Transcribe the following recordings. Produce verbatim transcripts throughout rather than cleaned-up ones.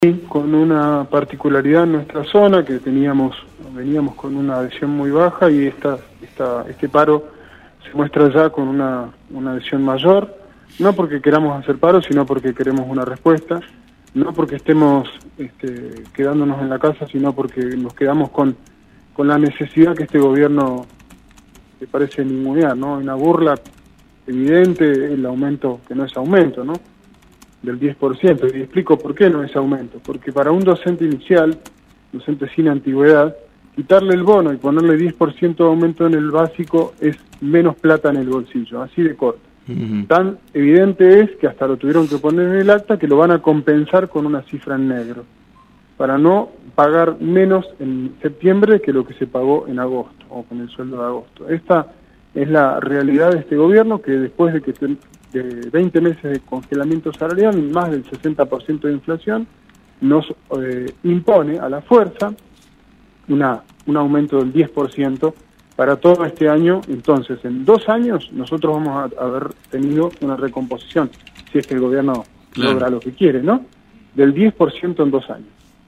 con una particularidad en nuestra zona, que teníamos veníamos con una adhesión muy baja y esta, esta, este paro se muestra ya con una, una adhesión mayor, no porque queramos hacer paro, sino porque queremos una respuesta, no porque estemos este, quedándonos en la casa, sino porque nos quedamos con, con la necesidad que este gobierno que parece ningunear, ¿no? Una burla evidente, el aumento, que no es aumento, ¿no? Del diez por ciento, y explico por qué no es aumento, porque para un docente inicial, docente sin antigüedad, quitarle el bono y ponerle diez por ciento de aumento en el básico es menos plata en el bolsillo, así de corto. Uh-huh. Tan evidente es que hasta lo tuvieron que poner en el acta, que lo van a compensar con una cifra en negro, para no pagar menos en septiembre que lo que se pagó en agosto, o con el sueldo de agosto. Esta es la realidad de este gobierno, que después de que te, de veinte meses de congelamiento salarial, más del sesenta por ciento de inflación, nos eh, impone a la fuerza una, un aumento del diez por ciento para todo este año. Entonces, en dos años nosotros vamos a haber tenido una recomposición, si es que el gobierno claro. logra lo que quiere, ¿no? Del diez por ciento en dos años.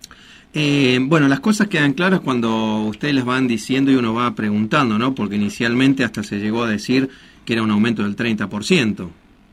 Eh, bueno, las cosas quedan claras cuando ustedes las van diciendo y uno va preguntando, ¿no? Porque inicialmente hasta se llegó a decir que era un aumento del treinta por ciento.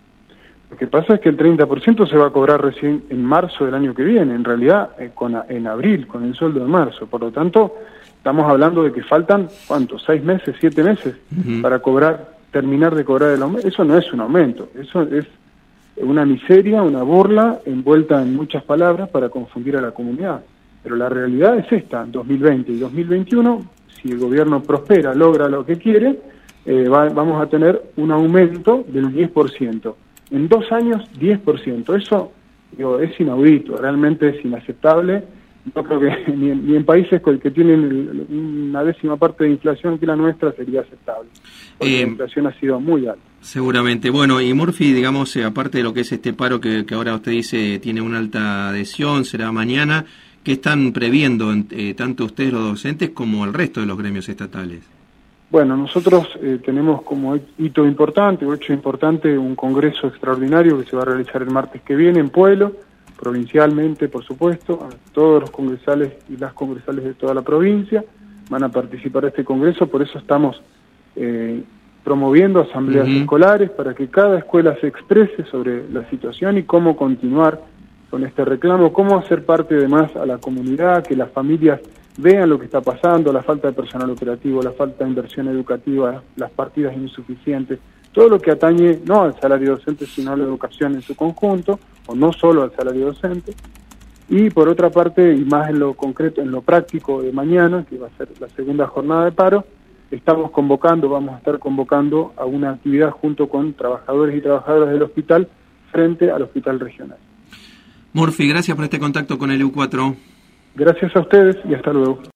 Lo que pasa es que el treinta por ciento se va a cobrar recién en marzo del año que viene, en realidad eh, con, en abril, con el sueldo de marzo. Por lo tanto, estamos hablando de que faltan, ¿cuántos? ¿Seis meses, siete meses uh-huh. para cobrar, terminar de cobrar el aumento? Eso no es un aumento, eso es una miseria, una burla envuelta en muchas palabras para confundir a la comunidad. Pero la realidad es esta, dos mil veinte y dos mil veintiuno, si el gobierno prospera, logra lo que quiere, eh, va, vamos a tener un aumento del diez por ciento. En dos años, diez por ciento. Eso digo, es inaudito, realmente es inaceptable. Yo creo que ni en, ni en países con el que tienen el, una décima parte de inflación que la nuestra sería aceptable. Porque eh, la inflación ha sido muy alta. Seguramente. Bueno, y Murphy, digamos, eh, aparte de lo que es este paro que, que ahora usted dice tiene una alta adhesión, será mañana, ¿qué están previendo eh, tanto ustedes los docentes como el resto de los gremios estatales? Bueno, nosotros eh, tenemos como hito importante, o hecho importante, un congreso extraordinario que se va a realizar el martes que viene en Pueblo, provincialmente, por supuesto. A todos los congresales y las congresales de toda la provincia van a participar de este congreso, por eso estamos eh, promoviendo asambleas uh-huh. escolares para que cada escuela se exprese sobre la situación y cómo continuar con este reclamo, cómo hacer parte además a la comunidad, que las familias vean lo que está pasando, la falta de personal operativo, la falta de inversión educativa, las partidas insuficientes, todo lo que atañe no al salario docente, sino a la educación en su conjunto, o no solo al salario docente. Y por otra parte, y más en lo concreto, en lo práctico de mañana, que va a ser la segunda jornada de paro, estamos convocando, vamos a estar convocando a una actividad junto con trabajadores y trabajadoras del hospital frente al hospital regional. Murphy, gracias por este contacto con el U cuatro. Gracias a ustedes y hasta luego.